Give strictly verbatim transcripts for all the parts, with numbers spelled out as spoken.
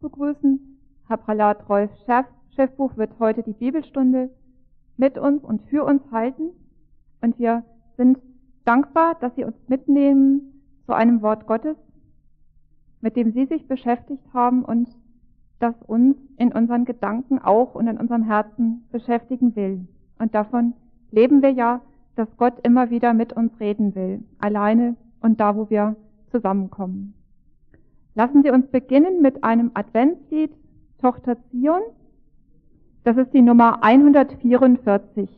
begrüßen. Herr Prälat Rolf Schäffbuch wird heute die Bibelstunde mit uns und für uns halten. Und wir sind dankbar, dass Sie uns mitnehmen zu einem Wort Gottes, mit dem Sie sich beschäftigt haben und das uns in unseren Gedanken auch und in unserem Herzen beschäftigen will. Und davon leben wir ja, dass Gott immer wieder mit uns reden will, alleine und da, wo wir zusammenkommen. Lassen Sie uns beginnen mit einem Adventslied, Tochter Zion. Das ist die Nummer hundertvierundvierzig.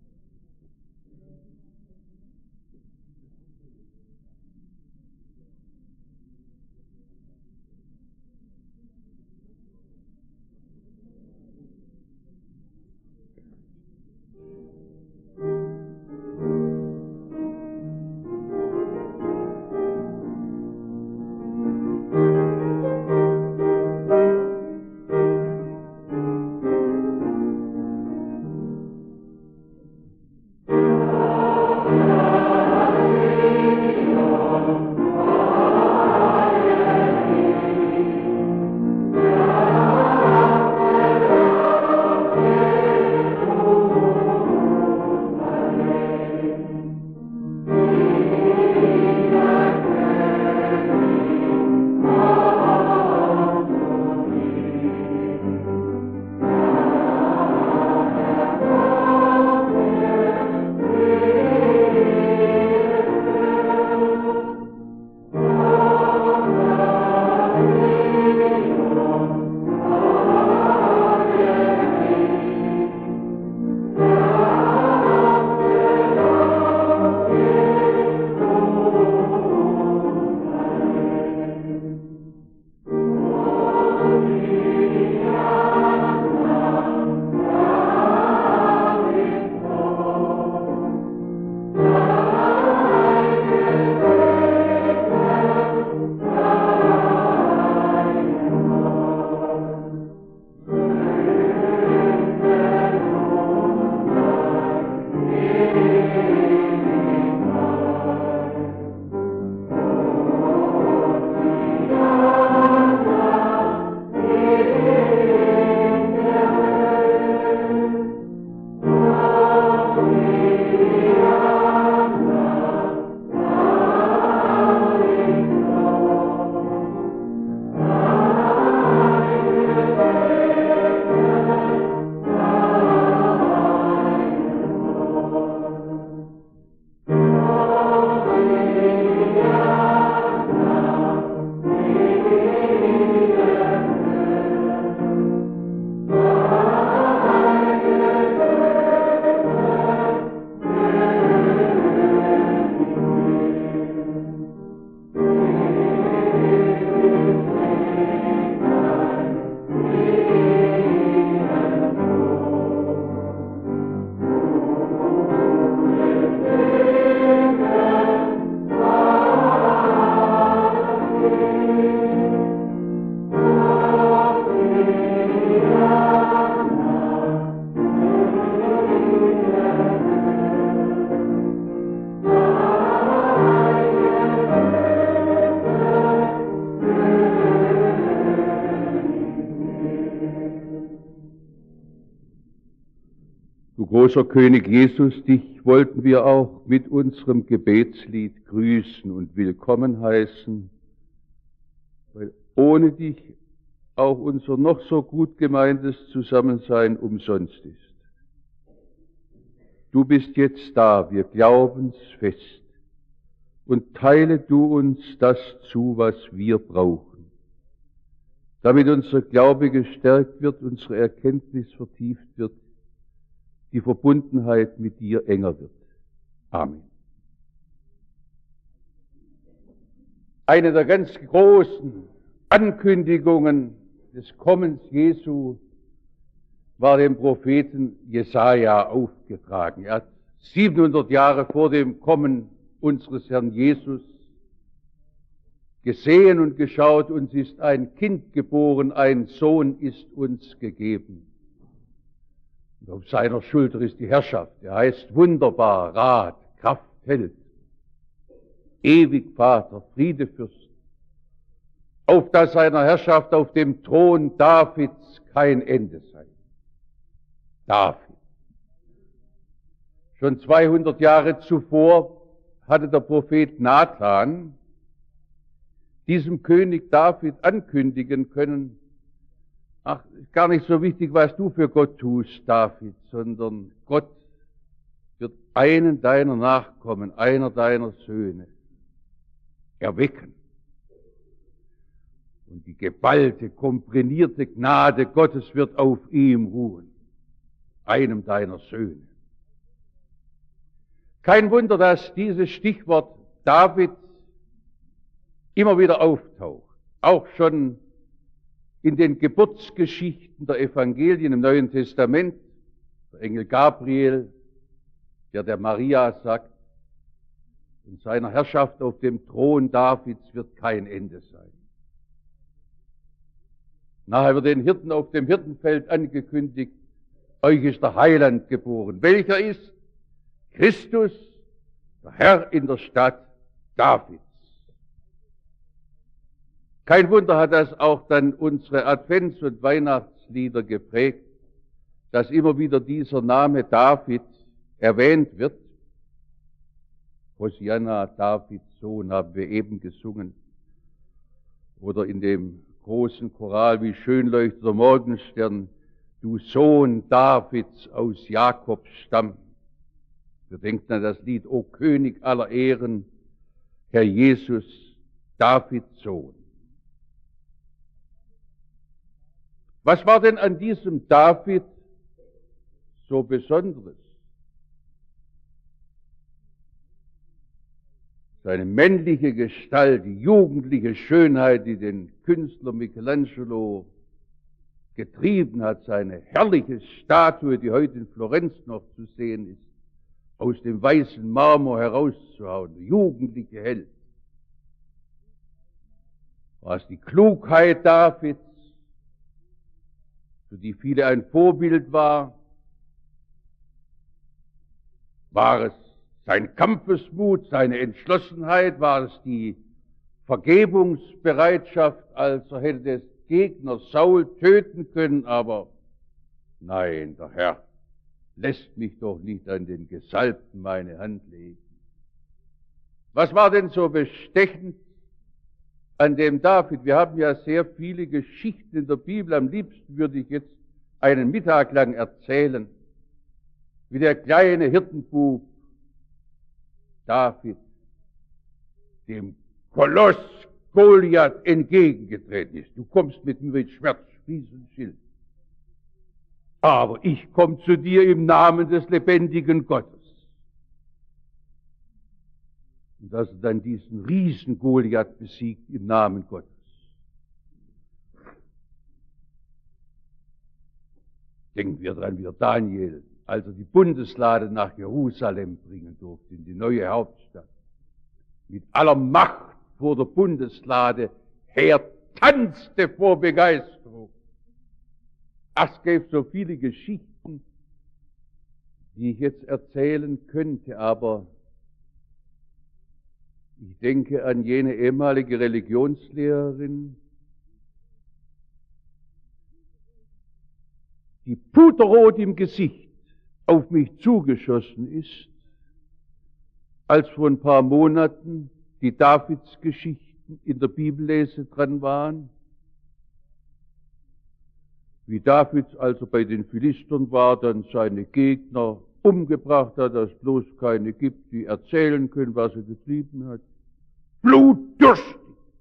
Großer König Jesus, dich wollten wir auch mit unserem Gebetslied grüßen und willkommen heißen, weil ohne dich auch unser noch so gut gemeintes Zusammensein umsonst ist. Du bist jetzt da, wir glauben's fest, und teile du uns das zu, was wir brauchen, damit unser Glaube gestärkt wird, unsere Erkenntnis vertieft wird, die Verbundenheit mit dir enger wird. Amen. Eine der ganz großen Ankündigungen des Kommens Jesu war dem Propheten Jesaja aufgetragen. Er hat siebenhundert Jahre vor dem Kommen unseres Herrn Jesus gesehen und geschaut, uns ist ein Kind geboren, ein Sohn ist uns gegeben. Und auf seiner Schulter ist die Herrschaft. Er heißt Wunderbar, Rat, Kraft, Held, ewig Vater, Friedefürst. auf dass seiner Herrschaft auf dem Thron Davids kein Ende sei. David. Schon zweihundert Jahre zuvor hatte der Prophet Nathan diesem König David ankündigen können, ach, ist gar nicht so wichtig, was du für Gott tust, David, sondern Gott wird einen deiner Nachkommen, einer deiner Söhne erwecken. Und die geballte, komprimierte Gnade Gottes wird auf ihm ruhen, einem deiner Söhne. Kein Wunder, dass dieses Stichwort David immer wieder auftaucht, auch schon in den Geburtsgeschichten der Evangelien im Neuen Testament. Der Engel Gabriel, der der Maria sagt, in seiner Herrschaft auf dem Thron Davids wird kein Ende sein. Nachher wird den Hirten auf dem Hirtenfeld angekündigt, euch ist der Heiland geboren. Welcher ist? Christus, der Herr in der Stadt Davids. Kein Wunder hat das auch dann unsere Advents- und Weihnachtslieder geprägt, dass immer wieder dieser Name David erwähnt wird. Hosianna, Davids Sohn, haben wir eben gesungen. Oder in dem großen Choral, wie schön leuchtet der Morgenstern, du Sohn Davids aus Jakobs Stamm. Wir denken an das Lied, O König aller Ehren, Herr Jesus, Davids Sohn. Was war denn an diesem David so Besonderes? Seine männliche Gestalt, die jugendliche Schönheit, die den Künstler Michelangelo getrieben hat, seine herrliche Statue, die heute in Florenz noch zu sehen ist, aus dem weißen Marmor herauszuhauen, der jugendliche Held. War es die Klugheit Davids, für die viele ein Vorbild war? War es sein Kampfesmut, seine Entschlossenheit? War es die Vergebungsbereitschaft, als er hätte des Gegners Saul töten können? Aber nein, der Herr lässt mich doch nicht an den Gesalbten meine Hand legen. Was war denn so bestechend an dem David? Wir haben ja sehr viele Geschichten in der Bibel. Am liebsten würde ich jetzt einen Mittag lang erzählen, wie der kleine Hirtenbub David dem Koloss Goliath entgegengetreten ist. Du kommst mit mir mit Schwert, Spieß und Schild. Aber ich komme zu dir im Namen des lebendigen Gottes. Und dass er dann diesen Riesen Goliath besiegt im Namen Gottes. Denken wir dran, wie Daniel, als er die Bundeslade nach Jerusalem bringen durfte, in die neue Hauptstadt. Mit aller Macht vor der Bundeslade her tanzte vor Begeisterung. Es gäbe so viele Geschichten, die ich jetzt erzählen könnte, aber ich denke an jene ehemalige Religionslehrerin, die puterrot im Gesicht auf mich zugeschossen ist, als vor ein paar Monaten die Davidsgeschichten in der Bibellese dran waren. Wie David, als er bei den Philistern war, dann seine Gegner umgebracht hat, dass es bloß keine gibt, die erzählen können, was er getrieben hat. Blutdurstig.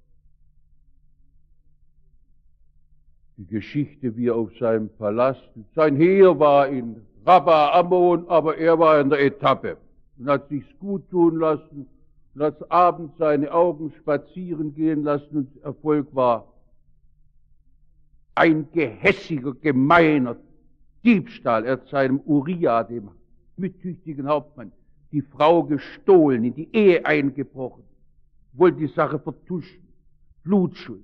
Die Geschichte, wie er auf seinem Palast, sein Heer war in Rabba Ammon, aber er war in der Etappe und hat sich's gut tun lassen und hat abends seine Augen spazieren gehen lassen und Erfolg war ein gehässiger, gemeiner Diebstahl. Er hat seinem Uriah, dem mittüchtigen Hauptmann, die Frau gestohlen, in die Ehe eingebrochen, wollte die Sache vertuschen, Blutschuld.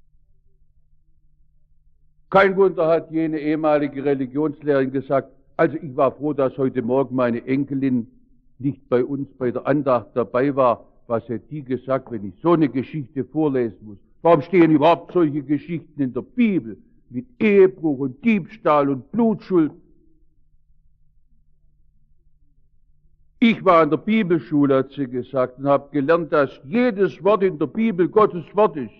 Kein Wunder, hat jene ehemalige Religionslehrerin gesagt, also ich war froh, dass heute Morgen meine Enkelin nicht bei uns bei der Andacht dabei war. Was hätte die gesagt, wenn ich so eine Geschichte vorlesen muss? Warum stehen überhaupt solche Geschichten in der Bibel mit Ehebruch und Diebstahl und Blutschuld? Ich war in der Bibelschule, hat sie gesagt, und habe gelernt, dass jedes Wort in der Bibel Gottes Wort ist.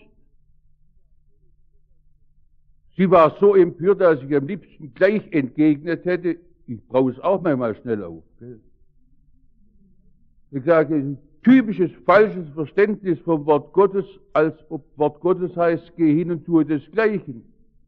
Sie war so empört, dass ich am liebsten gleich entgegnet hätte, ich brauche es auch manchmal schnell auf. Gell? Ich sage, ein typisches falsches Verständnis vom Wort Gottes, als ob Wort Gottes heißt, geh hin und tue desgleichen.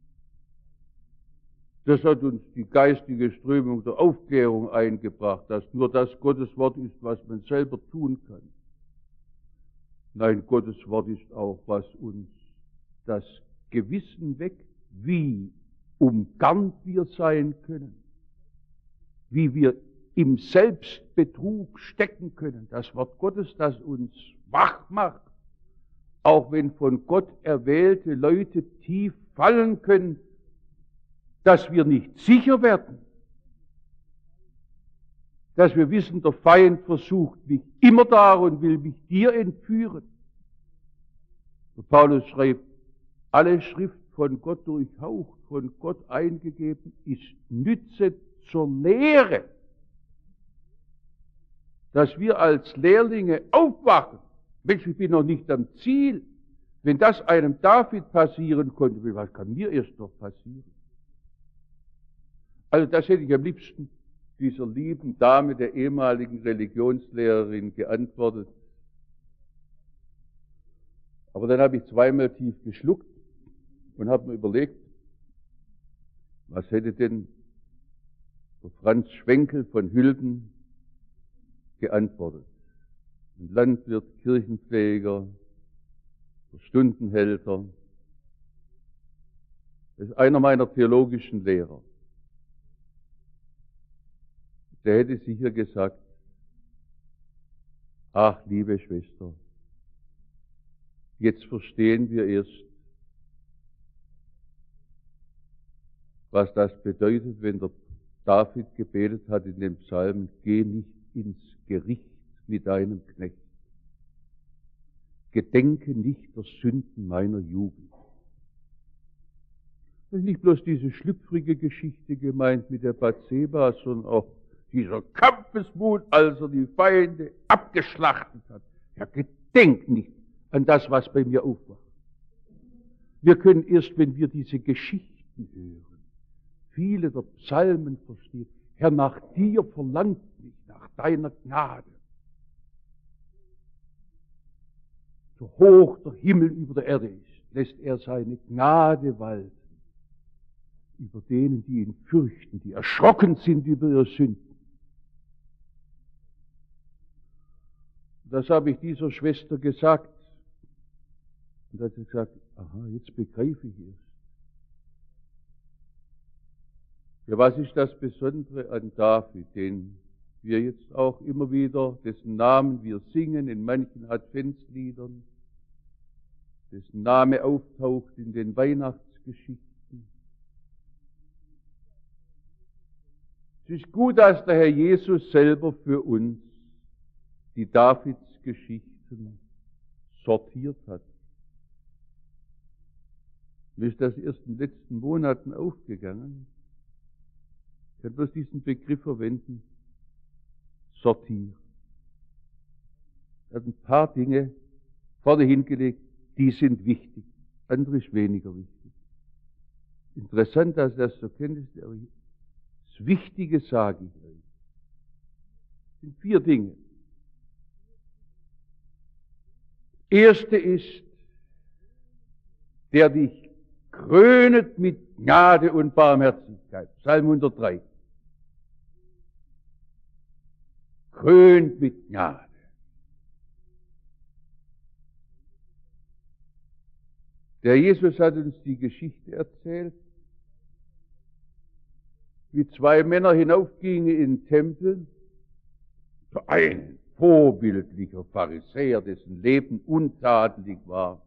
Das hat uns die geistige Strömung der Aufklärung eingebracht, dass nur das Gottes Wort ist, was man selber tun kann. Nein, Gottes Wort ist auch, was uns das Gewissen weckt, wie umgarnt wir sein können, wie wir im Selbstbetrug stecken können. Das Wort Gottes, das uns wach macht, auch wenn von Gott erwählte Leute tief fallen können, dass wir nicht sicher werden, dass wir wissen, der Feind versucht mich immer da und will mich dir entführen. Und Paulus schreibt, alle Schrift von Gott durchhaucht, von Gott eingegeben, ist Nütze zur Lehre, dass wir als Lehrlinge aufwachen. Mensch, ich bin noch nicht am Ziel. Wenn das einem David passieren konnte, was kann mir erst noch passieren? Also das hätte ich am liebsten dieser lieben Dame, der ehemaligen Religionslehrerin, geantwortet. Aber dann habe ich zweimal tief geschluckt und habe mir überlegt, was hätte denn der Franz Schwenkel von Hülden geantwortet? Ein Landwirt, Kirchenpfleger, der Stundenhälter. Das ist einer meiner theologischen Lehrer. Der hätte sicher gesagt, ach, liebe Schwester, jetzt verstehen wir erst, was das bedeutet, wenn der David gebetet hat in dem Psalm, geh nicht ins Gericht mit deinem Knecht. Gedenke nicht der Sünden meiner Jugend. Das ist nicht bloß diese schlüpfrige Geschichte gemeint mit der Bathseba, sondern auch dieser Kampfesmut, als er die Feinde abgeschlachtet hat. Er gedenkt nicht an das, was bei mir aufwacht. Wir können erst, wenn wir diese Geschichten hören, viele der Psalmen verstehen. Herr, nach dir verlangt mich, nach deiner Gnade. So hoch der Himmel über der Erde ist, lässt er seine Gnade walten über denen, die ihn fürchten, die erschrocken sind über ihre Sünden. Das habe ich dieser Schwester gesagt. Und da hat sie gesagt, aha, jetzt begreife ich es. Ja, was ist das Besondere an David, den wir jetzt auch immer wieder, dessen Namen wir singen in manchen Adventsliedern, dessen Name auftaucht in den Weihnachtsgeschichten. Es ist gut, dass der Herr Jesus selber für uns die Davidsgeschichten sortiert hat. Mir ist das erst in den letzten Monaten aufgegangen. Ich kann bloß diesen Begriff verwenden, sortieren. Er hat ein paar Dinge vorne hingelegt, die sind wichtig, andere ist weniger wichtig. Interessant, dass das so kennt ist, aber das Wichtige sage ich euch. Es sind vier Dinge. Erste ist, der dich krönet mit Gnade und Barmherzigkeit. Psalm hundertdrei. Krönt mit Gnade. Der Jesus hat uns die Geschichte erzählt, wie zwei Männer hinaufgingen in den Tempel. Der eine, vorbildlicher Pharisäer, dessen Leben untadelig war.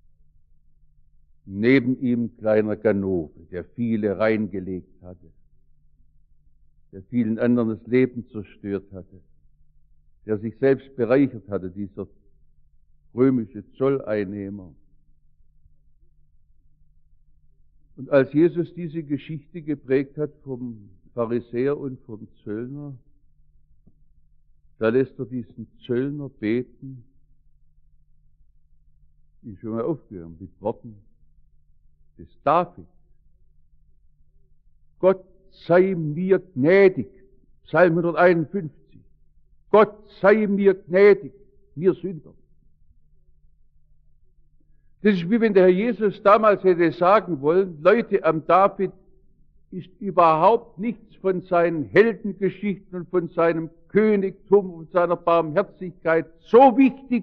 Neben ihm ein kleiner Ganove, der viele reingelegt hatte, der vielen anderen das Leben zerstört hatte, der sich selbst bereichert hatte, dieser römische Zolleinnehmer. Und als Jesus diese Geschichte geprägt hat vom Pharisäer und vom Zöllner, da lässt er diesen Zöllner beten, ich schon mal aufgehört, mit Worten des David. Gott sei mir gnädig, Psalm hunderteinundfünfzig. Gott sei mir gnädig, mir Sünder. Das ist wie wenn der Herr Jesus damals hätte sagen wollen, Leute, am David ist überhaupt nichts von seinen Heldengeschichten und von seinem Königtum und seiner Barmherzigkeit so wichtig,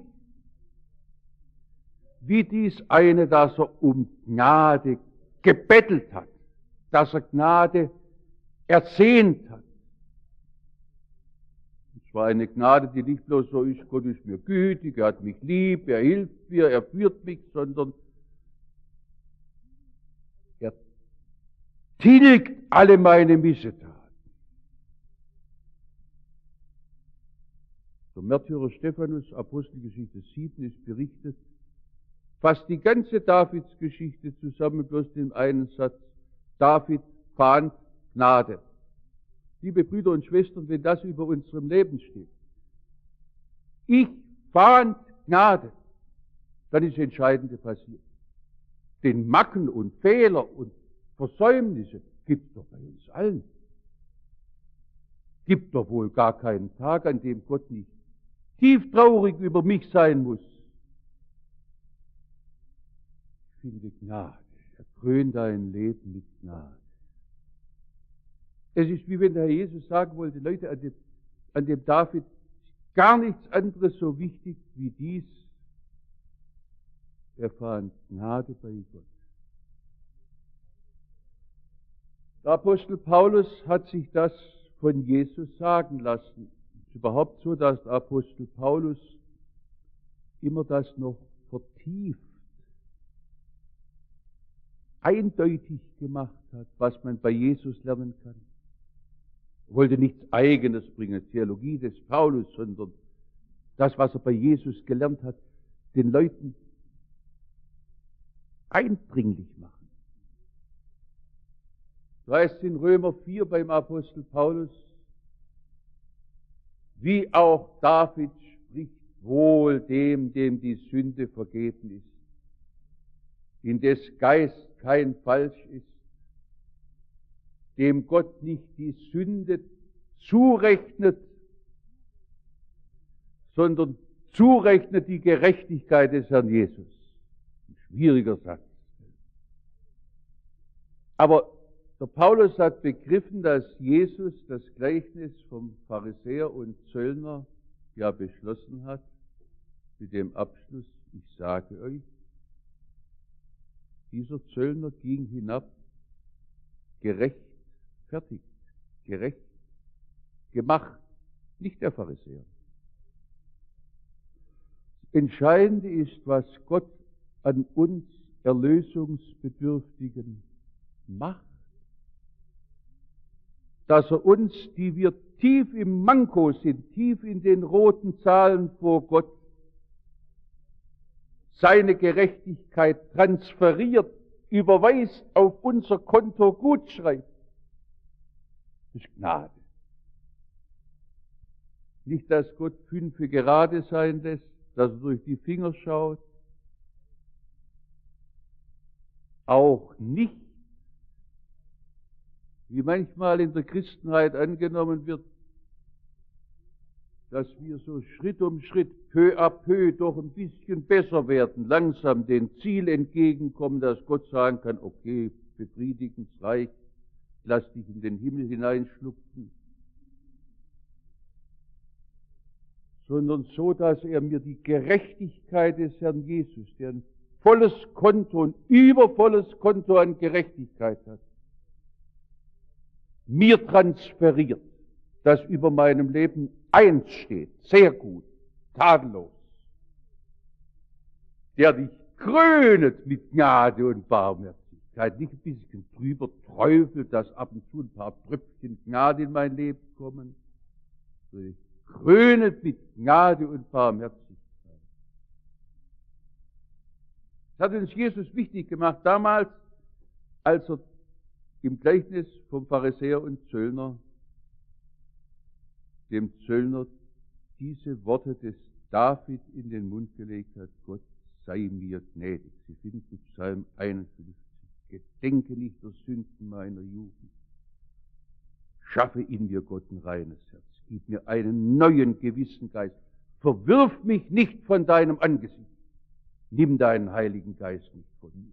wie dies eine, dass er um Gnade gebettelt hat, dass er Gnade ersehnt hat. Es war eine Gnade, die nicht bloß so ist, Gott ist mir gütig, er hat mich lieb, er hilft mir, er führt mich, sondern er tilgt alle meine Missetaten. Der Märtyrer Stephanus, Apostelgeschichte sieben, ist berichtet, fast die ganze Davidsgeschichte zusammen, bloß in einem Satz. David fand Gnade. Liebe Brüder und Schwestern, wenn das über unserem Leben steht, ich fand Gnade, dann ist das Entscheidende passiert. Den Macken und Fehler und Versäumnisse gibt es doch bei uns allen. Gibt doch wohl gar keinen Tag, an dem Gott nicht tief traurig über mich sein muss. Ich finde Gnade. Er krönt dein Leben mit Gnade. Es ist wie wenn der Herr Jesus sagen wollte, Leute, an dem, an dem David ist gar nichts anderes so wichtig wie dies. Er fand Gnade bei Gott. Der Apostel Paulus hat sich das von Jesus sagen lassen. Es ist überhaupt so, dass der Apostel Paulus immer das noch vertieft, eindeutig gemacht hat, was man bei Jesus lernen kann. Er wollte nichts Eigenes bringen, Theologie des Paulus, sondern das, was er bei Jesus gelernt hat, den Leuten eindringlich machen. So heißt es in Römer vier beim Apostel Paulus, wie auch David spricht, wohl dem, dem die Sünde vergeben ist, in des Geist kein Falsch ist, dem Gott nicht die Sünde zurechnet, sondern zurechnet die Gerechtigkeit des Herrn Jesus. Ein schwieriger Satz. Aber der Paulus hat begriffen, dass Jesus das Gleichnis vom Pharisäer und Zöllner ja beschlossen hat, mit dem Abschluss, ich sage euch, dieser Zöllner ging hinab, gerechtfertigt, gerecht gemacht, nicht der Pharisäer. Das Entscheidende ist, was Gott an uns Erlösungsbedürftigen macht. Dass er uns, die wir tief im Manko sind, tief in den roten Zahlen vor Gott, seine Gerechtigkeit transferiert, überweist, auf unser Konto gutschreibt. Das ist Gnade. Nicht, dass Gott fünfe gerade sein lässt, dass er durch die Finger schaut. Auch nicht, wie manchmal in der Christenheit angenommen wird, dass wir so Schritt um Schritt, peu à peu, doch ein bisschen besser werden, langsam dem Ziel entgegenkommen, dass Gott sagen kann, okay, befriedigend, reicht, lass dich in den Himmel hineinschlupfen. Sondern so, dass er mir die Gerechtigkeit des Herrn Jesus, der ein volles Konto, ein übervolles Konto an Gerechtigkeit hat, mir transferiert, das über meinem Leben eins steht, sehr gut, tadellos, der dich krönet mit Gnade und Barmherzigkeit, nicht ein bisschen drüber träufelt, dass ab und zu ein paar Tröpfchen Gnade in mein Leben kommen, sondern krönet mit Gnade und Barmherzigkeit. Das hat uns Jesus wichtig gemacht damals, als er im Gleichnis vom Pharisäer und Zöllner dem Zöllner diese Worte des David in den Mund gelegt hat: Gott sei mir gnädig. Sie finden Psalm einundfünfzig. Gedenke nicht der Sünden meiner Jugend. Schaffe in mir, Gott, ein reines Herz. Gib mir einen neuen Gewissengeist. Verwirf mich nicht von deinem Angesicht. Nimm deinen Heiligen Geist nicht von mir.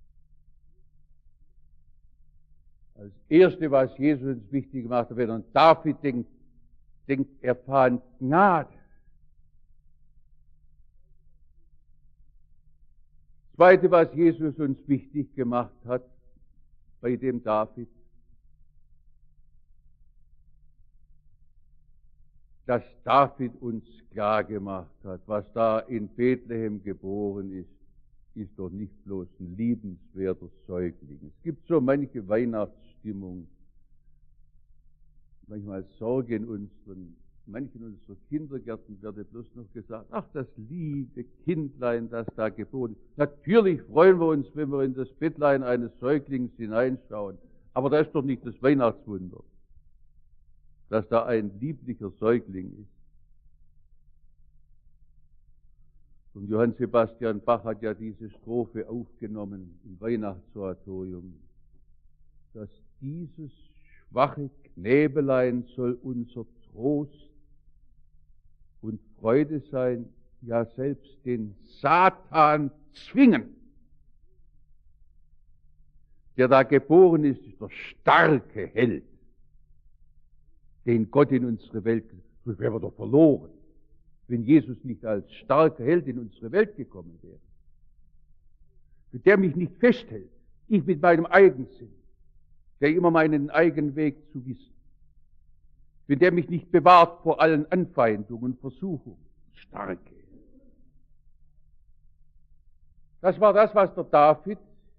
Als Erste, was Jesus uns wichtig gemacht hat, wenn er an David denkt, denkt er fand Gnade. Zweite, was Jesus uns wichtig gemacht hat bei dem David, dass David uns klar gemacht hat, was da in Bethlehem geboren ist, ist doch nicht bloß ein liebenswerter Säugling. Es gibt so manche Weihnachtsstimmung, manchmal Sorge in unseren, manchen unserer Kindergärten wird bloß noch gesagt: Ach, das liebe Kindlein, das da geboren ist. Natürlich freuen wir uns, wenn wir in das Bettlein eines Säuglings hineinschauen, aber das ist doch nicht das Weihnachtswunder, dass da ein lieblicher Säugling ist. Und Johann Sebastian Bach hat ja diese Strophe aufgenommen im Weihnachtsoratorium, dass dieses schwache Knäbelein soll unser Trost und Freude sein, ja selbst den Satan zwingen. Der da geboren ist, ist der starke Held, den Gott in unsere Welt, sonst wären wir doch verloren, wenn Jesus nicht als starker Held in unsere Welt gekommen wäre. Wenn der mich nicht festhält, ich mit meinem Eigensinn, der immer meinen eigenen Weg zu wissen, wenn der mich nicht bewahrt vor allen Anfeindungen und Versuchungen, starke Held. Das war das, was der David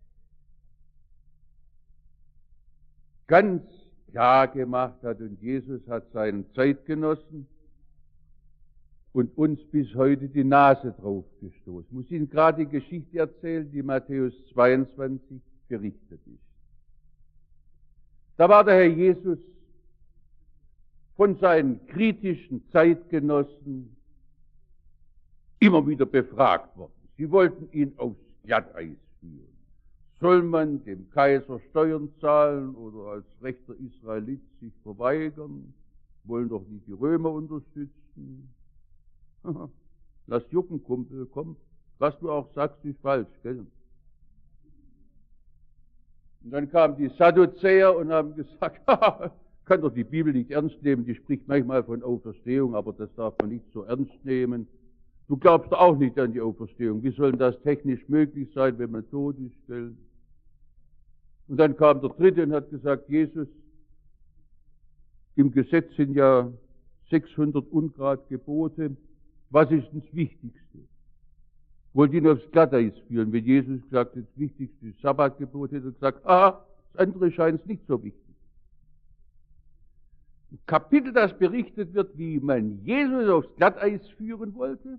ganz klar gemacht hat, und Jesus hat seinen Zeitgenossen und uns bis heute die Nase drauf gestoßen. Ich muss Ihnen gerade die Geschichte erzählen, die Matthäus zweiundzwanzig berichtet ist. Da war der Herr Jesus von seinen kritischen Zeitgenossen immer wieder befragt worden. Sie wollten ihn aufs Glatteis führen. Soll man dem Kaiser Steuern zahlen oder als rechter Israelit sich verweigern? Wollen doch nicht die Römer unterstützen? Lass jucken, Kumpel, komm. Was du auch sagst, ist falsch, gell? Und dann kamen die Sadduzäer und haben gesagt: Kann doch die Bibel nicht ernst nehmen, die spricht manchmal von Auferstehung, aber das darf man nicht so ernst nehmen. Du glaubst auch nicht an die Auferstehung. Wie soll das technisch möglich sein, wenn man tot ist, gell? Und dann kam der Dritte und hat gesagt: Jesus, im Gesetz sind ja sechshundert Ungrad Gebote. Was ist das Wichtigste? Wollt ihn aufs Glatteis führen. Wenn Jesus gesagt hat, das Wichtigste ist Sabbatgebot, hätte er gesagt: Ah, das andere scheint es nicht so wichtig. Ein Kapitel, das berichtet wird, wie man Jesus aufs Glatteis führen wollte.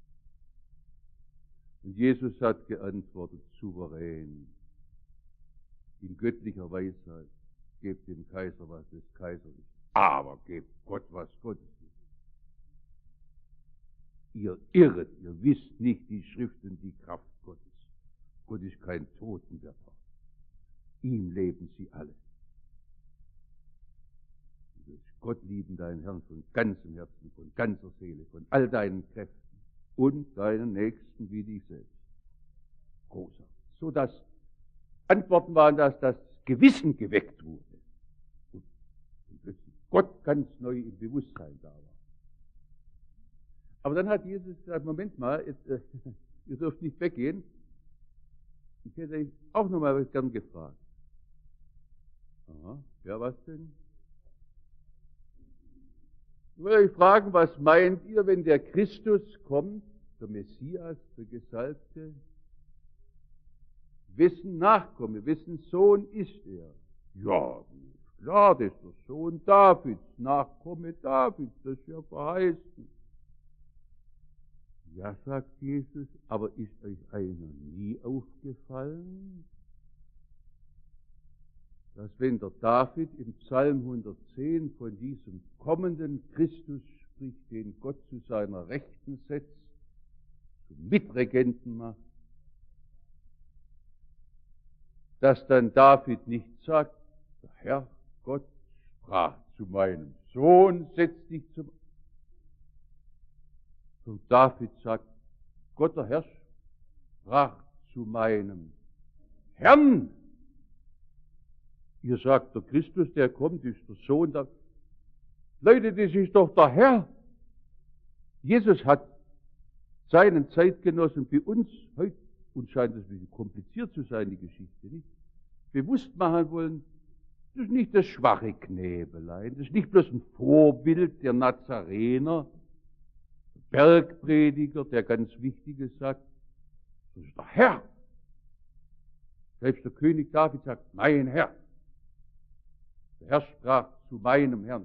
Und Jesus hat geantwortet, souverän, in göttlicher Weisheit: Gebt dem Kaiser, was des Kaisers ist, aber gebt Gott, was Gottes ist. Ihr irret, ihr wisst nicht die Schrift und die Kraft Gottes. Gott ist kein Totenwärter. Ihm leben sie alle. Du sollst Gott lieben, deinen Herrn, von ganzem Herzen, von ganzer Seele, von all deinen Kräften und deinen Nächsten wie dich selbst. Großartig. So dass Antworten waren, dass das Gewissen geweckt wurde. Und plötzlich Gott ganz neu im Bewusstsein da war. Aber dann hat Jesus gesagt: Moment mal, jetzt, äh, ihr dürft nicht weggehen. Ich hätte euch auch noch mal was gern gefragt. Aha, ja, was denn? Ich will euch fragen, was meint ihr, wenn der Christus kommt, der Messias, der Gesalbte? Wessen Nachkomme, wessen Sohn ist er? Ja, klar, das ist der Sohn Davids, Nachkomme Davids, das ist ja verheißen. Ja, sagt Jesus, aber ist euch einer nie aufgefallen? dass wenn der David im Psalm hundertzehn von diesem kommenden Christus spricht, den Gott zu seiner Rechten setzt, zum Mitregenten macht, dass dann David nicht sagt, der Herr Gott sprach zu meinem Sohn, setz dich zum... Und David sagt, Gott der Herr sprach zu meinem Herrn. Ihr sagt, der Christus, der kommt, ist der Sohn. Der... Leute, das ist doch der Herr. Jesus hat seinen Zeitgenossen bei uns, heute, uns scheint es ein bisschen kompliziert zu sein, die Geschichte, nicht? Bewusst machen wollen, das ist nicht das schwache Knäbelein, das ist nicht bloß ein Vorbild der Nazarener, Bergprediger, der ganz Wichtiges sagt, das ist der Herr. Selbst der König David sagt, mein Herr. Der Herr sprach zu meinem Herrn.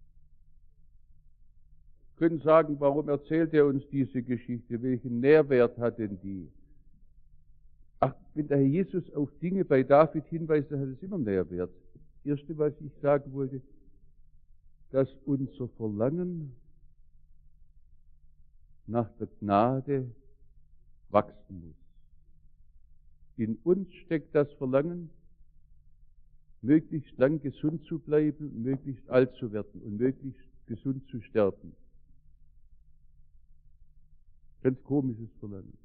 Wir können sagen, warum erzählt er uns diese Geschichte? Welchen Nährwert hat denn die? Ach, wenn der Herr Jesus auf Dinge bei David hinweist, dann hat es immer Nährwert. Das Erste, was ich sagen wollte, dass unser Verlangen nach der Gnade wachsen muss. In uns steckt das Verlangen, möglichst lang gesund zu bleiben, möglichst alt zu werden und möglichst gesund zu sterben. Ganz komisches Verlangen.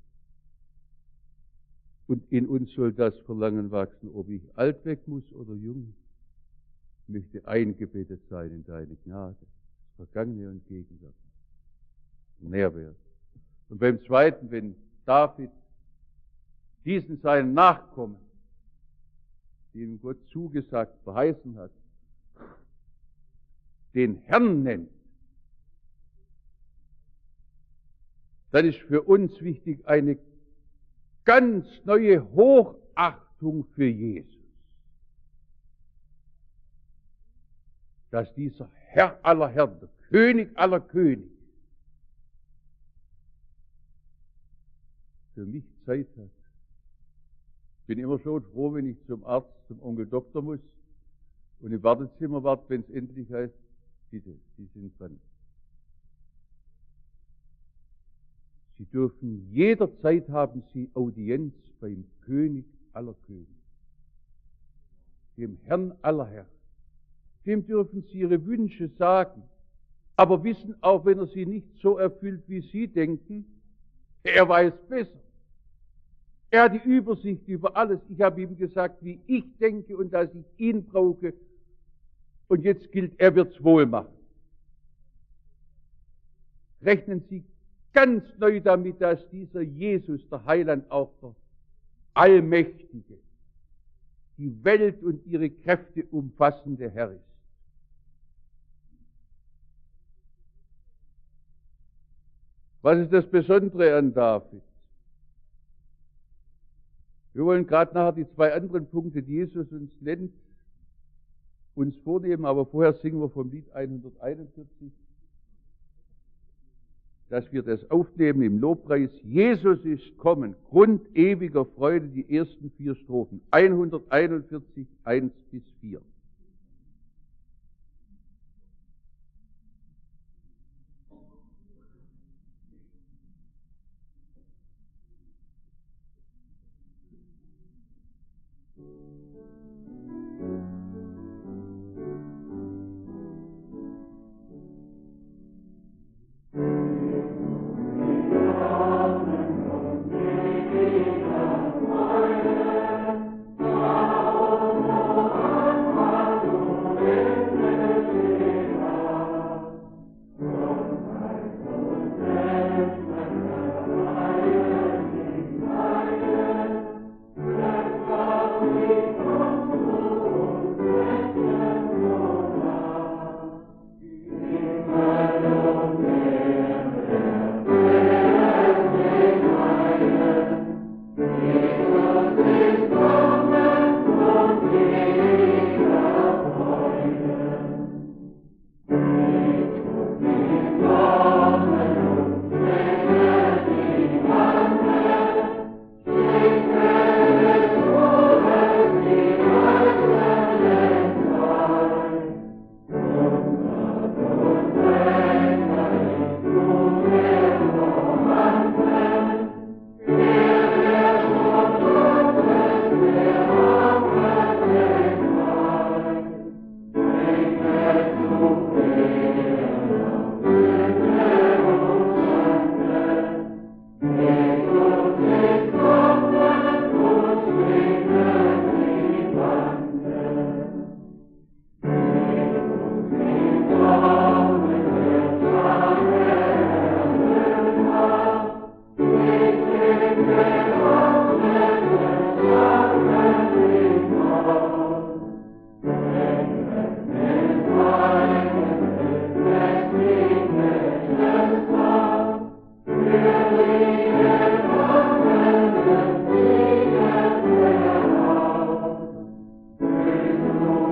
Und in uns soll das Verlangen wachsen, ob ich alt weg muss oder jung. Ich möchte eingebettet sein in deine Gnade, Vergangene und Gegenwart. Nährwert. Und beim Zweiten, wenn David diesen seinen Nachkommen, den Gott zugesagt, verheißen hat, den Herrn nennt, dann ist für uns wichtig eine ganz neue Hochachtung für Jesus. Dass dieser Herr aller Herren, der König aller Könige, für mich Zeit hat. Ich bin immer schon froh, wenn ich zum Arzt, zum Onkel Doktor muss und im Wartezimmer warte, wenn es endlich heißt, bitte, Sie sind dran. Sie dürfen jederzeit haben Sie Audienz beim König aller Könige, dem Herrn aller Herren. Dem dürfen Sie Ihre Wünsche sagen, aber wissen auch, wenn er sie nicht so erfüllt, wie Sie denken, er weiß besser. Er hat die Übersicht über alles. Ich habe ihm gesagt, wie ich denke und dass ich ihn brauche. Und jetzt gilt, er wird's wohl machen. Rechnen Sie ganz neu damit, dass dieser Jesus, der Heiland, auch der Allmächtige, die Welt und ihre Kräfte umfassende Herr ist. Was ist das Besondere an David? Wir wollen gerade nachher die zwei anderen Punkte, die Jesus uns nennt, uns vornehmen, aber vorher singen wir vom Lied hunderteinundvierzig, dass wir das aufnehmen im Lobpreis. Jesus ist kommen, Grund ewiger Freude, die ersten vier Strophen. hunderteinundvierzig, eins bis vier. Amen.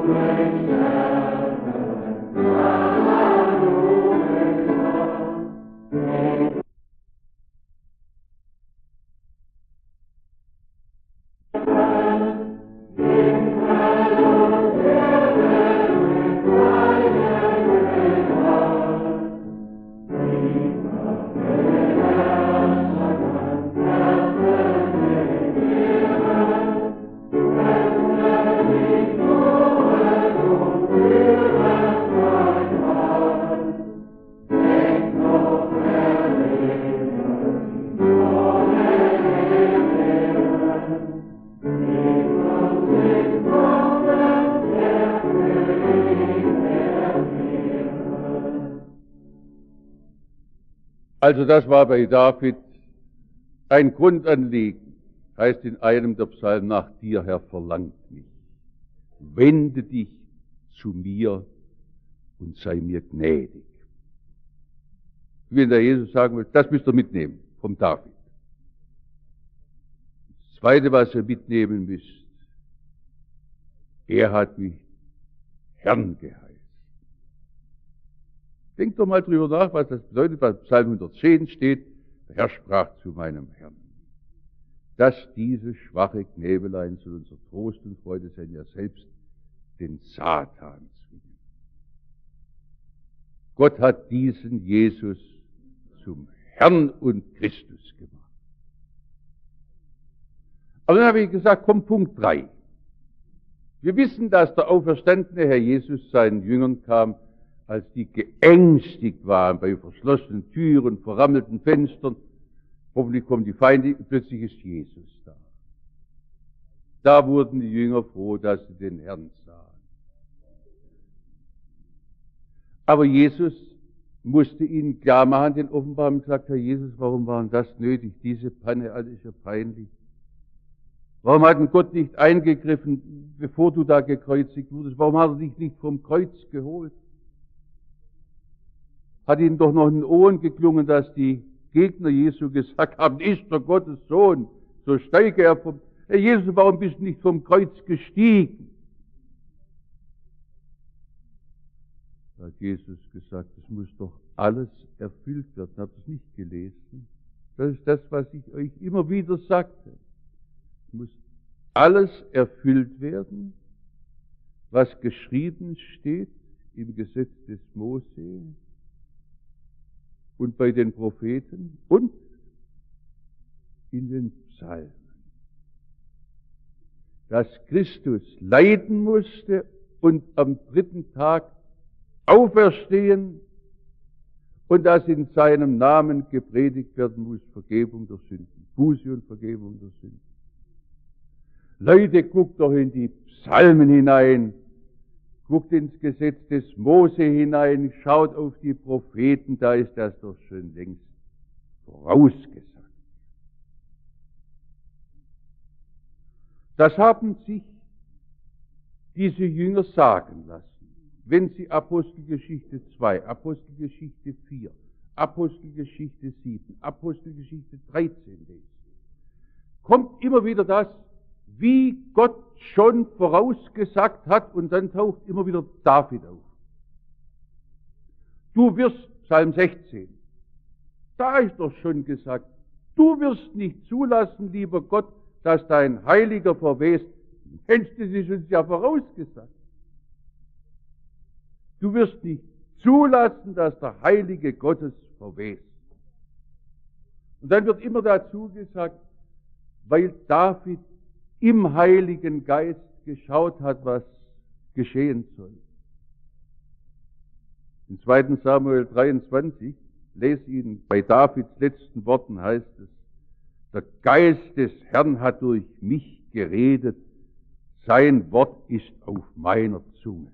Also das war bei David ein Grundanliegen, heißt in einem der Psalmen, nach dir, Herr, verlangt mich. Wende dich zu mir und sei mir gnädig. Wie der Jesus sagen will, das müsst ihr mitnehmen vom David. Das Zweite, was ihr mitnehmen müsst, er hat mich Herrn geheißen. Denkt doch mal drüber nach, was das bedeutet, was Psalm hundertzehn steht. Der Herr sprach zu meinem Herrn. Dass diese schwache Knäbelein soll unser Trost und Freude sein, ja selbst den Satan zwingen. Gott hat diesen Jesus zum Herrn und Christus gemacht. Aber dann habe ich gesagt, komm, Punkt drei. Wir wissen, dass der auferstandene Herr Jesus seinen Jüngern kam, als die geängstigt waren bei verschlossenen Türen, verrammelten Fenstern. Hoffentlich kommen die Feinde, plötzlich ist Jesus da. Da wurden die Jünger froh, dass sie den Herrn sahen. Aber Jesus musste ihnen klar machen, den Offenbarung gesagt, Herr Jesus, warum war denn das nötig? Diese Panne, alles ist ja peinlich. Warum hat denn Gott nicht eingegriffen, bevor du da gekreuzigt wurdest? Warum hat er dich nicht vom Kreuz geholt? Hat ihnen doch noch in den Ohren geklungen, dass die Gegner Jesu gesagt haben, ist der Gottes Sohn, so steige er vom... Herr Jesus, warum bist du nicht vom Kreuz gestiegen? Da hat Jesus gesagt, es muss doch alles erfüllt werden. Habt ihr es nicht gelesen? Das ist das, was ich euch immer wieder sagte. Es muss alles erfüllt werden, was geschrieben steht im Gesetz des Mose und bei den Propheten und in den Psalmen. Dass Christus leiden musste und am dritten Tag auferstehen und dass in seinem Namen gepredigt werden muss, Vergebung der Sünden, Buße und Vergebung der Sünden. Leute, guckt doch in die Psalmen hinein, guckt ins Gesetz des Mose hinein, schaut auf die Propheten, da ist das doch schon längst vorausgesagt. Das haben sich diese Jünger sagen lassen, wenn sie Apostelgeschichte zwei, Apostelgeschichte vier, Apostelgeschichte sieben, Apostelgeschichte dreizehn lesen. Kommt immer wieder das, wie Gott schon vorausgesagt hat, und dann taucht immer wieder David auf. Du wirst, Psalm sechzehn, da ist doch schon gesagt, du wirst nicht zulassen, lieber Gott, dass dein Heiliger verwest. Mensch, das ist uns ja vorausgesagt. Du wirst nicht zulassen, dass der Heilige Gottes verwest. Und dann wird immer dazu gesagt, weil David im Heiligen Geist geschaut hat, was geschehen soll. In zweiten Samuel dreiundzwanzig, lese ihn, bei Davids letzten Worten heißt es, der Geist des Herrn hat durch mich geredet, sein Wort ist auf meiner Zunge.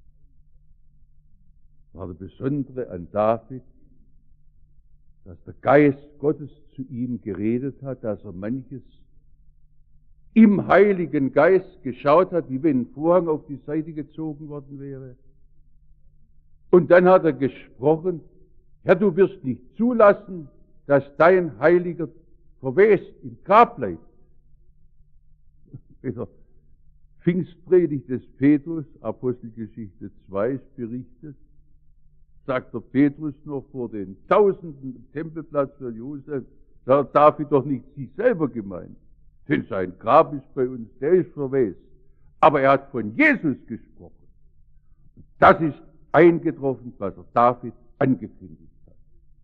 War das Besondere an David, dass der Geist Gottes zu ihm geredet hat, dass er manches im Heiligen Geist geschaut hat, wie wenn ein Vorhang auf die Seite gezogen worden wäre. Und dann hat er gesprochen, Herr, du wirst nicht zulassen, dass dein Heiliger verwest, im Grab bleibt. Wieder Pfingstpredigt des Petrus, Apostelgeschichte zwei ist berichtet, sagt der Petrus noch vor den Tausenden im Tempelplatz für Jerusalem, da hat David doch nicht sich selber gemeint. Denn sein Grab ist bei uns, der ist verwest. Aber er hat von Jesus gesprochen. Das ist eingetroffen, was er David angekündigt hat.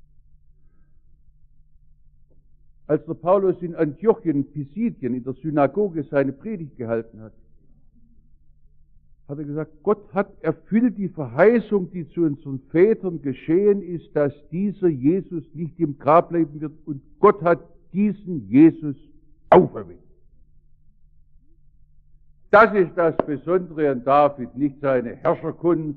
Als der Paulus in Antiochien, Pisidien, in der Synagoge seine Predigt gehalten hat, hat er gesagt, Gott hat erfüllt die Verheißung, die zu unseren Vätern geschehen ist, dass dieser Jesus nicht im Grab bleiben wird. Und Gott hat diesen Jesus auferweckt. Das ist das Besondere an David, nicht seine Herrscherkunst,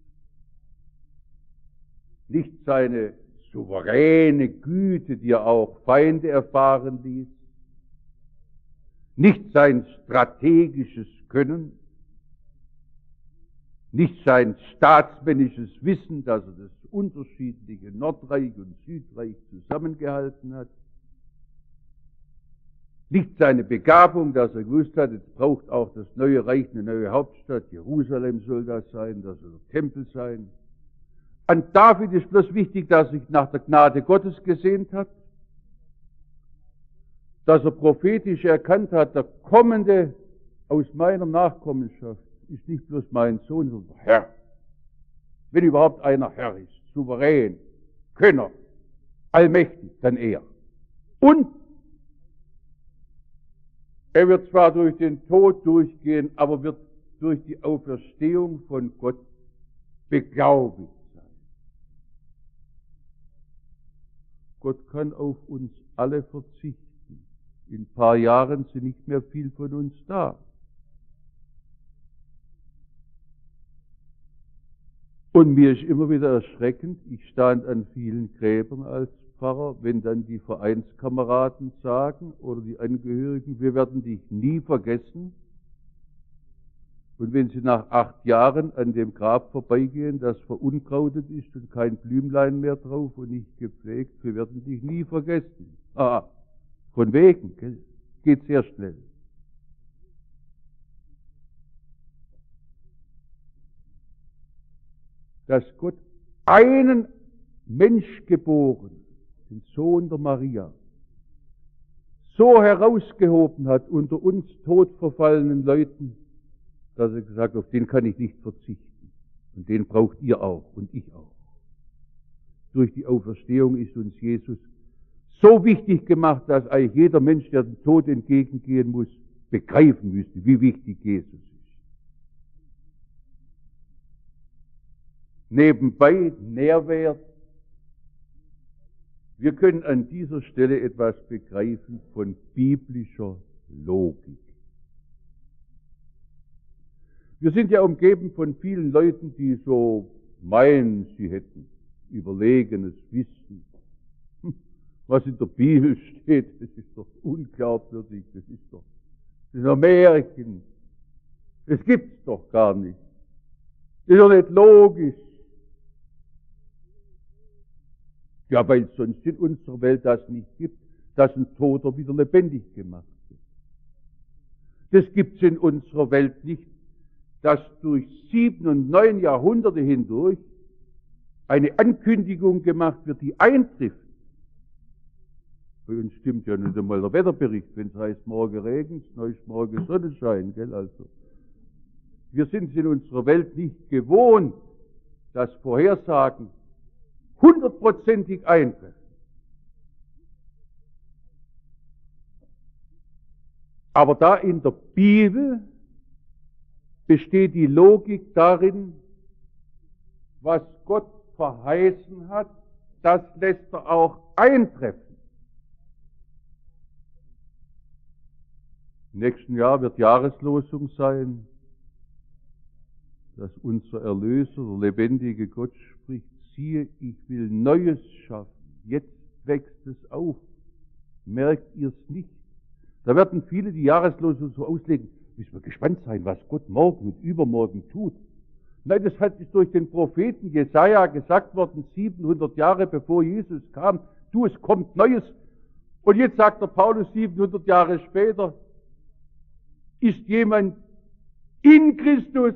nicht seine souveräne Güte, die er auch Feinde erfahren ließ, nicht sein strategisches Können, nicht sein staatsmännisches Wissen, dass er das unterschiedliche Nordreich und Südreich zusammengehalten hat, nicht seine Begabung, dass er gewusst hat, jetzt braucht auch das neue Reich eine neue Hauptstadt, Jerusalem soll das sein, das soll der Tempel sein. An David ist bloß wichtig, dass er sich nach der Gnade Gottes gesehnt hat, dass er prophetisch erkannt hat, der Kommende aus meiner Nachkommenschaft ist nicht bloß mein Sohn, sondern der Herr. Wenn überhaupt einer Herr ist, souverän, Könner, allmächtig, dann er. Und er wird zwar durch den Tod durchgehen, aber wird durch die Auferstehung von Gott beglaubigt sein. Gott kann auf uns alle verzichten. In ein paar Jahren sind nicht mehr viel von uns da. Und mir ist immer wieder erschreckend, ich stand an vielen Gräbern als Pfarrer, wenn dann die Vereinskameraden sagen oder die Angehörigen, wir werden dich nie vergessen. Und wenn sie nach acht Jahren an dem Grab vorbeigehen, das verunkrautet ist und kein Blümlein mehr drauf und nicht gepflegt, wir werden dich nie vergessen. Ah, von wegen, gell? Geht sehr schnell. Dass Gott einen Mensch geboren, den Sohn der Maria, so herausgehoben hat unter uns todverfallenen Leuten, dass er gesagt hat, auf den kann ich nicht verzichten. Und den braucht ihr auch und ich auch. Durch die Auferstehung ist uns Jesus so wichtig gemacht, dass eigentlich jeder Mensch, der dem Tod entgegengehen muss, begreifen müsste, wie wichtig Jesus ist. Nebenbei Nährwert. Wir können an dieser Stelle etwas begreifen von biblischer Logik. Wir sind ja umgeben von vielen Leuten, die so meinen, sie hätten überlegenes Wissen. Was in der Bibel steht, das ist doch unglaubwürdig, das ist doch, das ist ein Märchen. Das gibt's doch gar nicht. Das ist doch nicht logisch. Ja, weil es sonst in unserer Welt das nicht gibt, dass ein Toter wieder lebendig gemacht wird. Das gibt es in unserer Welt nicht, dass durch sieben und neun Jahrhunderte hindurch eine Ankündigung gemacht wird, die eintrifft. Bei uns stimmt ja nicht einmal der Wetterbericht, wenn es heißt, morgen regnet es, dann ist morgen Sonnenschein, gell, also. Wir sind es in unserer Welt nicht gewohnt, dass Vorhersagen hundertprozentig eintreffen. Aber da in der Bibel besteht die Logik darin, was Gott verheißen hat, das lässt er auch eintreffen. Im nächsten Jahr wird Jahreslosung sein, dass unser Erlöser, der lebendige Gott, spricht, siehe, ich will Neues schaffen, jetzt wächst es auf. Merkt ihr es nicht? Da werden viele die Jahreslosung so auslegen, müssen wir gespannt sein, was Gott morgen und übermorgen tut. Nein, das hat ist durch den Propheten Jesaja gesagt worden, siebenhundert Jahre bevor Jesus kam, du, es kommt Neues. Und jetzt sagt der Paulus, siebenhundert Jahre später, ist jemand in Christus,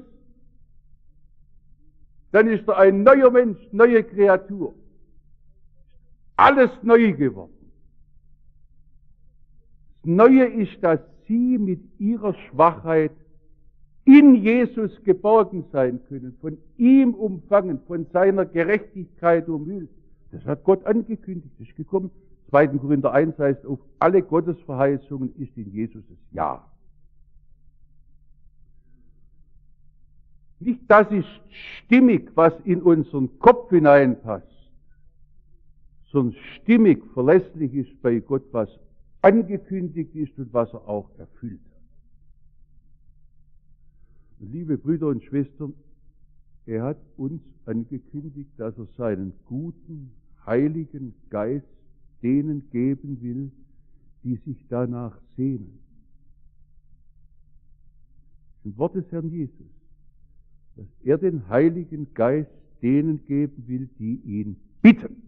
dann ist er ein neuer Mensch, neue Kreatur. Alles neu geworden. Das Neue ist, dass sie mit ihrer Schwachheit in Jesus geborgen sein können, von ihm umfangen, von seiner Gerechtigkeit umhüllt. Das hat Gott angekündigt, ist gekommen. zweiter Korinther eins heißt, auf alle Gottesverheißungen ist in Jesus das Ja. Nicht das ist stimmig, was in unseren Kopf hineinpasst, sondern stimmig, verlässlich ist bei Gott, was angekündigt ist und was er auch erfüllt hat. Und liebe Brüder und Schwestern, er hat uns angekündigt, dass er seinen guten, heiligen Geist denen geben will, die sich danach sehnen. Das Wort des Herrn Jesus, dass er den Heiligen Geist denen geben will, die ihn bitten.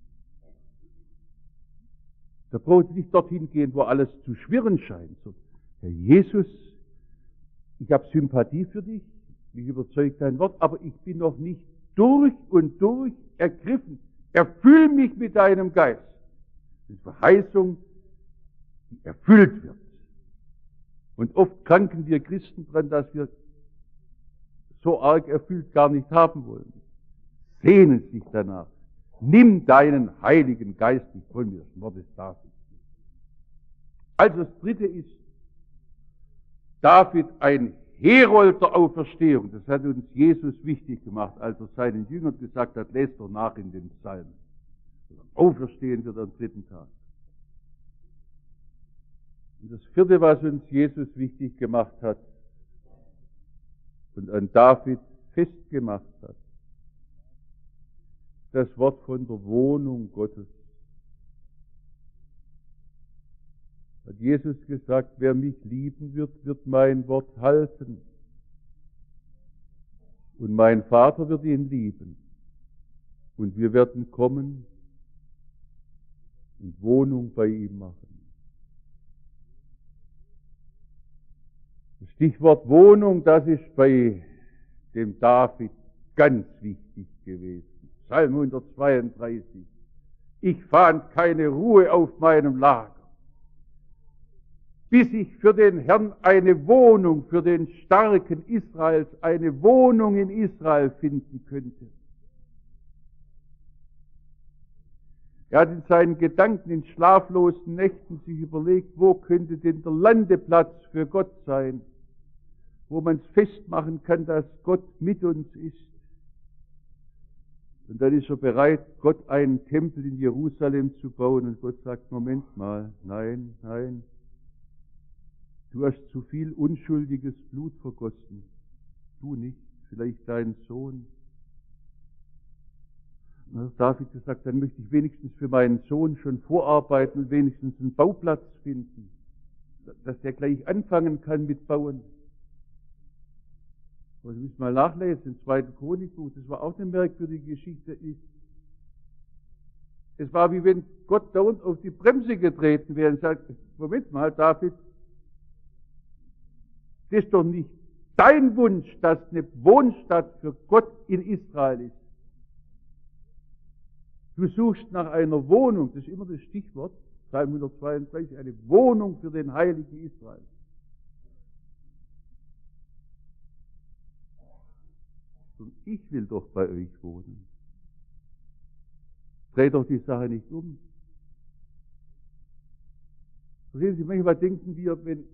Da braucht es nicht dorthin gehen, wo alles zu schwirren scheint. Herr Jesus, ich habe Sympathie für dich, mich überzeugt dein Wort, aber ich bin noch nicht durch und durch ergriffen. Erfüll mich mit deinem Geist. Das ist Verheißung, die erfüllt wird. Und oft kranken wir Christen dran, dass wir so arg erfüllt gar nicht haben wollen. Sehnen sich danach. Nimm deinen Heiligen Geist nicht von mir. Das Wort ist David. Also das dritte ist, David ein Herold der Auferstehung. Das hat uns Jesus wichtig gemacht, als er seinen Jüngern gesagt hat, lest doch nach in den Psalmen. Auferstehen wird am dritten Tag. Und das vierte, was uns Jesus wichtig gemacht hat und an David festgemacht hat, das Wort von der Wohnung Gottes. Hat Jesus gesagt, wer mich lieben wird, wird mein Wort halten. Und mein Vater wird ihn lieben. Und wir werden kommen und Wohnung bei ihm machen. Das Stichwort Wohnung, das ist bei dem David ganz wichtig gewesen. Psalm hundertzweiunddreißig. Ich fand keine Ruhe auf meinem Lager, bis ich für den Herrn eine Wohnung, für den Starken Israels, eine Wohnung in Israel finden könnte. Er hat in seinen Gedanken in schlaflosen Nächten sich überlegt, wo könnte denn der Landeplatz für Gott sein, wo man es festmachen kann, dass Gott mit uns ist. Und dann ist er bereit, Gott einen Tempel in Jerusalem zu bauen. Und Gott sagt, Moment mal, nein, nein. Du hast zu viel unschuldiges Blut vergossen. Du nicht, vielleicht dein Sohn. Und dann hat David gesagt, dann möchte ich wenigstens für meinen Sohn schon vorarbeiten und wenigstens einen Bauplatz finden, dass der gleich anfangen kann mit Bauen. Und ich muss mal nachlesen, im zweiten Chronikbuch, das war auch eine merkwürdige Geschichte. Es war wie wenn Gott dauernd auf die Bremse getreten wäre und sagt, Moment mal, David, das ist doch nicht dein Wunsch, dass eine Wohnstadt für Gott in Israel ist. Du suchst nach einer Wohnung, das ist immer das Stichwort, Psalm hundertzweiunddreißig, eine Wohnung für den Heiligen Israel. Und ich will doch bei euch wohnen. Dreht doch die Sache nicht um. Verstehen Sie, manchmal denken wir, wenn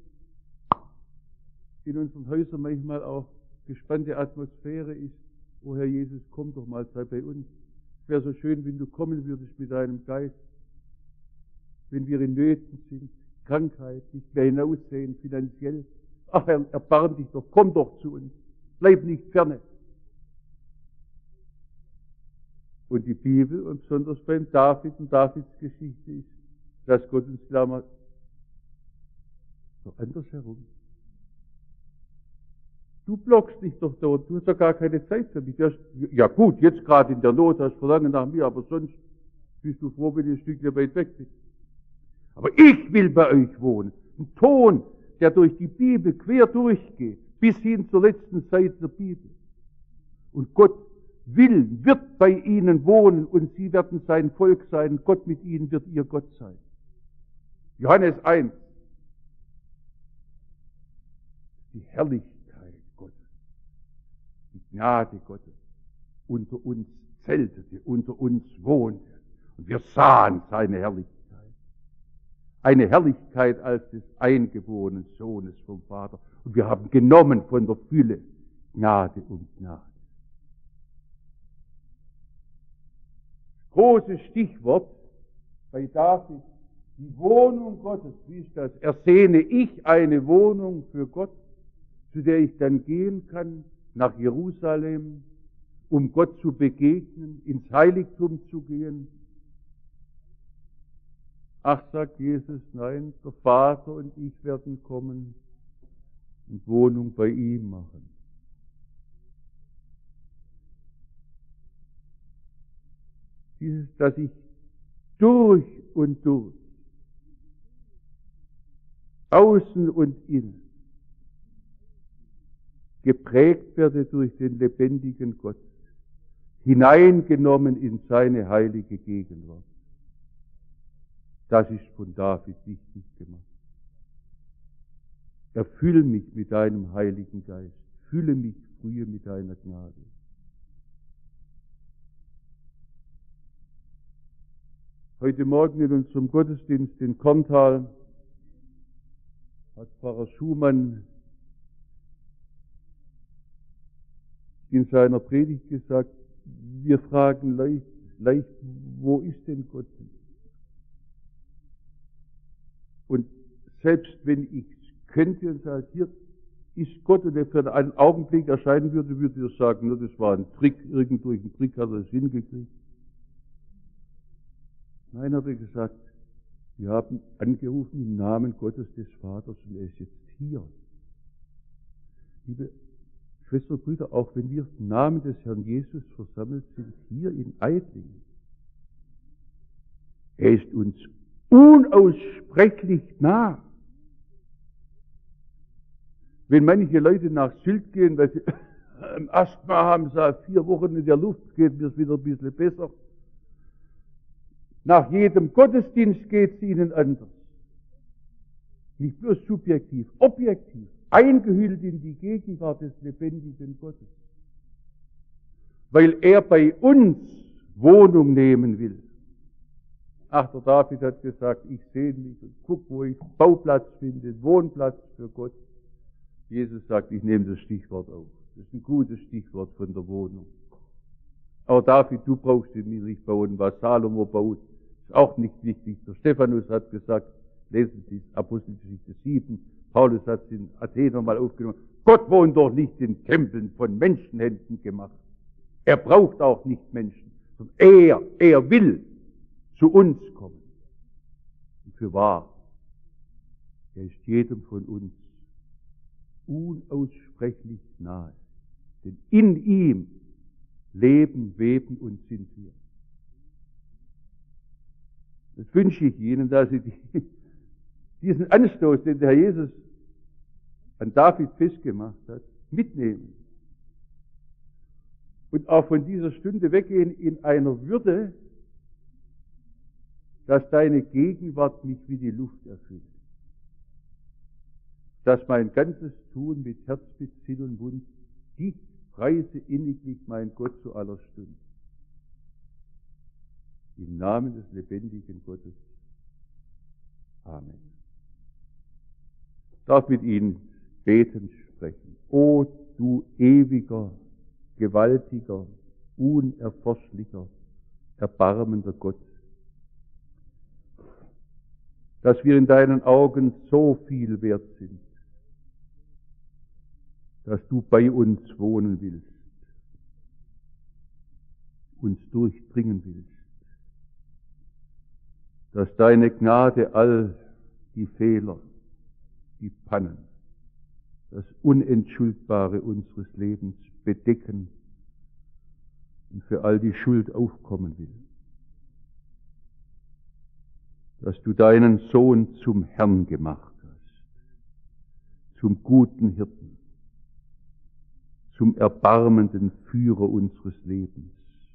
in unseren Häusern manchmal auch gespannte Atmosphäre ist, oh Herr Jesus, komm doch mal, sei bei uns. Es wäre so schön, wenn du kommen würdest mit deinem Geist. Wenn wir in Nöten sind, Krankheit, nicht mehr hinaussehen, finanziell. Ach Herr, erbarm dich doch, komm doch zu uns. Bleib nicht ferne. Und die Bibel, und besonders beim David und Davids Geschichte ist, dass Gott uns klar macht, so andersherum. Du blockst dich doch dort, du hast doch gar keine Zeit für mich. Hast, ja gut, jetzt gerade in der Not hast du Verlangen nach mir, aber sonst bist du froh, wenn du ein Stückchen weit weg bist. Aber ich will bei euch wohnen. Ein Ton, der durch die Bibel quer durchgeht. bis hin zur letzten Seite der Bibel. Und Gott will, wird bei ihnen wohnen und sie werden sein Volk sein. Gott mit ihnen wird ihr Gott sein. Johannes eins. Die Herrlichkeit Gottes, die Gnade Gottes unter uns zeltete, unter uns wohnte. Und wir sahen seine Herrlichkeit. Eine Herrlichkeit als des eingeborenen Sohnes vom Vater. Und wir haben genommen von der Fülle Gnade und Gnade. Großes Stichwort bei David, die Wohnung Gottes. Wie ist das? Ersehne ich eine Wohnung für Gott, zu der ich dann gehen kann, nach Jerusalem, um Gott zu begegnen, ins Heiligtum zu gehen. Ach, sagt Jesus, nein, der Vater und ich werden kommen und Wohnung bei ihm machen. Dieses, dass ich durch und durch, außen und innen, geprägt werde durch den lebendigen Gott, hineingenommen in seine heilige Gegenwart. Das ist von David wichtig gemacht. Erfülle mich mit deinem Heiligen Geist, fülle mich früher mit deiner Gnade. Heute Morgen in unserem Gottesdienst in Korntal hat Pfarrer Schumann in seiner Predigt gesagt, wir fragen leicht, leicht wo ist denn Gott? Und selbst wenn ich könnte und sage, hier ist Gott, und er für einen Augenblick erscheinen würde, würde er sagen, nur das war ein Trick, irgend durch einen Trick hat er es hingekriegt. Nein, hat er gesagt, wir haben angerufen im Namen Gottes des Vaters und er ist jetzt hier. Liebe Schwestern und Brüder, auch wenn wir im Namen des Herrn Jesus versammelt sind, hier in Eidlingen, er ist uns unaussprechlich nah. Wenn manche Leute nach Sylt gehen, weil sie Asthma haben, seit vier Wochen in der Luft, geht mir es wieder ein bisschen besser. Nach jedem Gottesdienst geht es ihnen anders. Nicht bloß subjektiv, objektiv, eingehüllt in die Gegenwart des lebendigen Gottes. Weil er bei uns Wohnung nehmen will. Ach, der David hat gesagt, ich sehe mich und guck, wo ich Bauplatz finde, Wohnplatz für Gott. Jesus sagt, ich nehme das Stichwort auf. Das ist ein gutes Stichwort von der Wohnung. Aber David, du brauchst ihn nicht bauen, was Salomo baut, ist auch nicht wichtig. Der Stephanus hat gesagt, lesen Sie Apostelgeschichte sieben, Paulus hat es in Athen nochmal aufgenommen, Gott wohnt doch nicht in Tempeln von Menschenhänden gemacht. Er braucht auch nicht Menschen, sondern er, er will zu uns kommen. Und für wahr, er ist jedem von uns unaussprechlich nahe. Denn in ihm leben, weben und sind wir. Das wünsche ich Ihnen, dass Sie die, diesen Anstoß, den der Herr Jesus an David festgemacht hat, mitnehmen. Und auch von dieser Stunde weggehen in einer Würde, dass deine Gegenwart mich wie die Luft erfüllt. Dass mein ganzes Tun mit Herz, mit Sinn und Mund dich preise inniglich, mein Gott, zu aller Stunde. Im Namen des lebendigen Gottes. Amen. Ich darf mit Ihnen betend sprechen. O du ewiger, gewaltiger, unerforschlicher, erbarmender Gott, dass wir in deinen Augen so viel wert sind, dass du bei uns wohnen willst, uns durchdringen willst, dass deine Gnade all die Fehler, die Pannen, das Unentschuldbare unseres Lebens bedecken und für all die Schuld aufkommen will. Dass du deinen Sohn zum Herrn gemacht hast, zum guten Hirten, zum erbarmenden Führer unseres Lebens,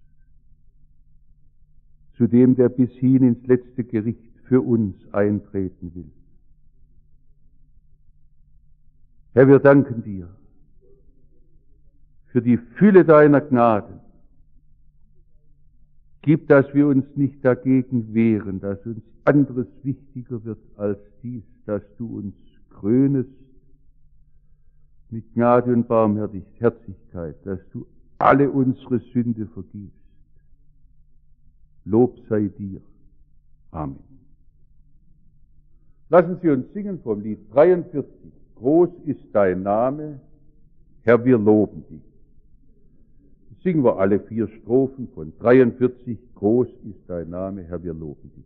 zu dem, der bis hin ins letzte Gericht für uns eintreten will. Herr, wir danken dir für die Fülle deiner Gnaden. Gib, dass wir uns nicht dagegen wehren, dass uns anderes wichtiger wird als dies, dass du uns krönest mit Gnade und Barmherzigkeit, dass du alle unsere Sünde vergibst. Lob sei dir. Amen. Lassen Sie uns singen vom Lied dreiundvierzig. Groß ist dein Name, Herr, wir loben dich. Singen wir alle vier Strophen von dreiundvierzig. Groß ist dein Name, Herr, wir loben dich.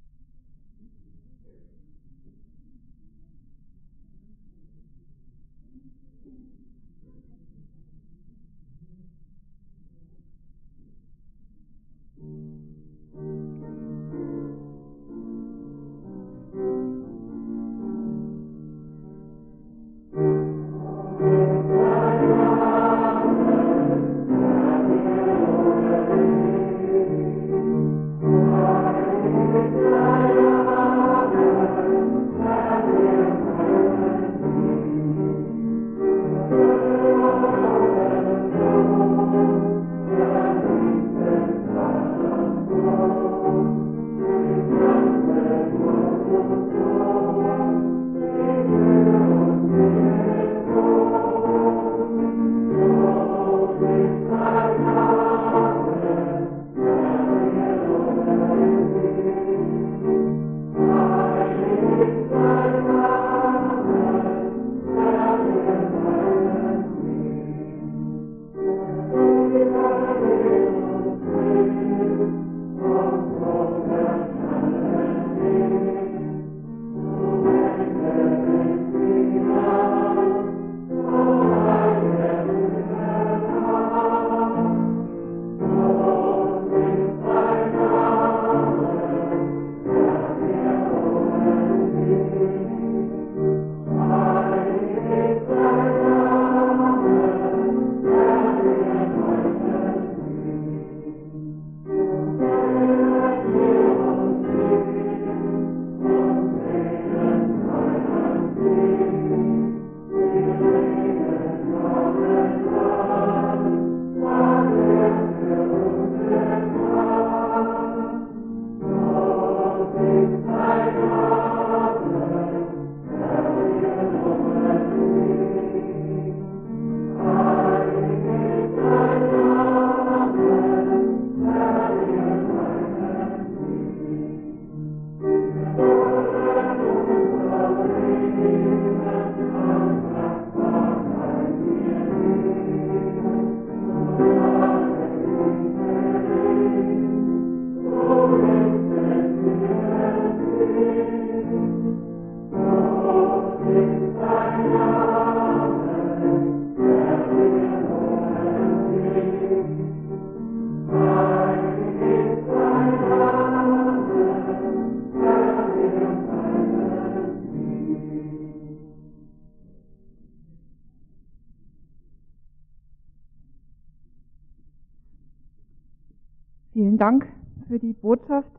Vielen Dank für die Botschaft.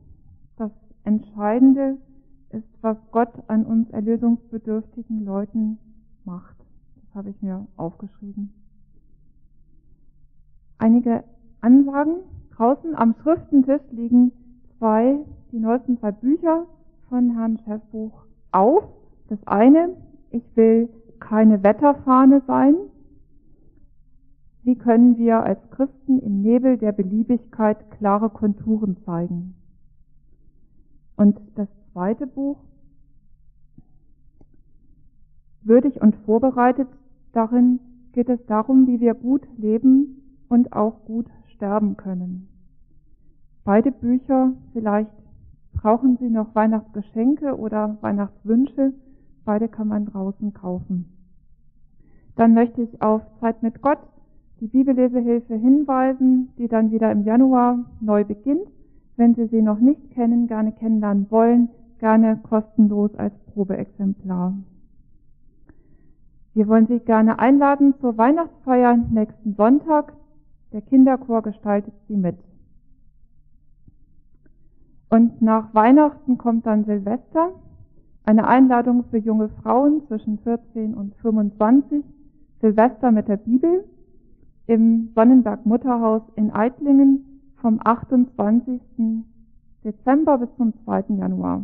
Das Entscheidende ist, was Gott an uns erlösungsbedürftigen Leuten macht. Das habe ich mir aufgeschrieben. Einige Ansagen. Draußen am Schriftentisch liegen zwei, die neuesten zwei Bücher von Herrn Schäffbuch auf. Das eine, ich will keine Wetterfahne sein. Wie können wir als Christen im Nebel der Beliebigkeit klare Konturen zeigen? Und das zweite Buch, würdig und vorbereitet, darin geht es darum, wie wir gut leben und auch gut sterben können. Beide Bücher, vielleicht brauchen Sie noch Weihnachtsgeschenke oder Weihnachtswünsche, beide kann man draußen kaufen. Dann möchte ich auf Zeit mit Gott, die Bibellesehilfe hinweisen, die dann wieder im Januar neu beginnt. Wenn Sie sie noch nicht kennen, gerne kennenlernen wollen, gerne kostenlos als Probeexemplar. Wir wollen Sie gerne einladen zur Weihnachtsfeier nächsten Sonntag. Der Kinderchor gestaltet sie mit. Und nach Weihnachten kommt dann Silvester, eine Einladung für junge Frauen zwischen vierzehn und fünfundzwanzig, Silvester mit der Bibel im Sonnenberg Mutterhaus in Eitlingen vom achtundzwanzigsten Dezember bis zum zweiten Januar.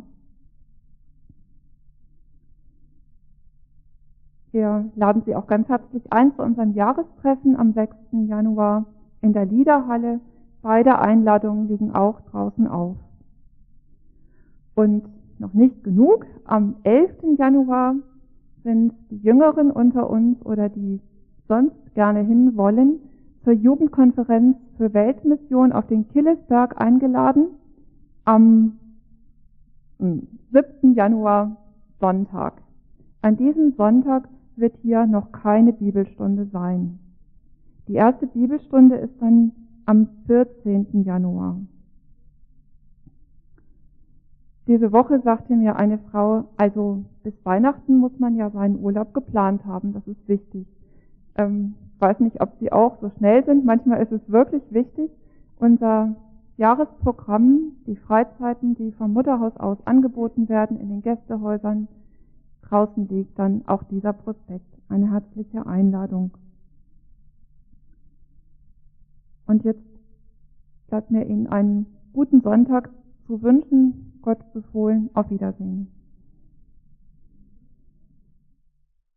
Wir laden Sie auch ganz herzlich ein zu unserem Jahrestreffen am sechsten Januar in der Liederhalle. Beide Einladungen liegen auch draußen auf. Und noch nicht genug, am elften Januar sind die Jüngeren unter uns oder die sonst gerne hin wollen, zur Jugendkonferenz für Weltmission auf den Killesberg eingeladen, am siebten Januar, Sonntag. An diesem Sonntag wird hier noch keine Bibelstunde sein. Die erste Bibelstunde ist dann am vierzehnten Januar. Diese Woche sagte mir eine Frau, also bis Weihnachten muss man ja seinen Urlaub geplant haben, das ist wichtig. Ähm, ich weiß nicht, ob Sie auch so schnell sind, manchmal ist es wirklich wichtig. Unser Jahresprogramm, die Freizeiten, die vom Mutterhaus aus angeboten werden in den Gästehäusern, draußen liegt dann auch dieser Prospekt, eine herzliche Einladung. Und jetzt bleibt mir Ihnen einen guten Sonntag zu wünschen. Gott befohlen, auf Wiedersehen.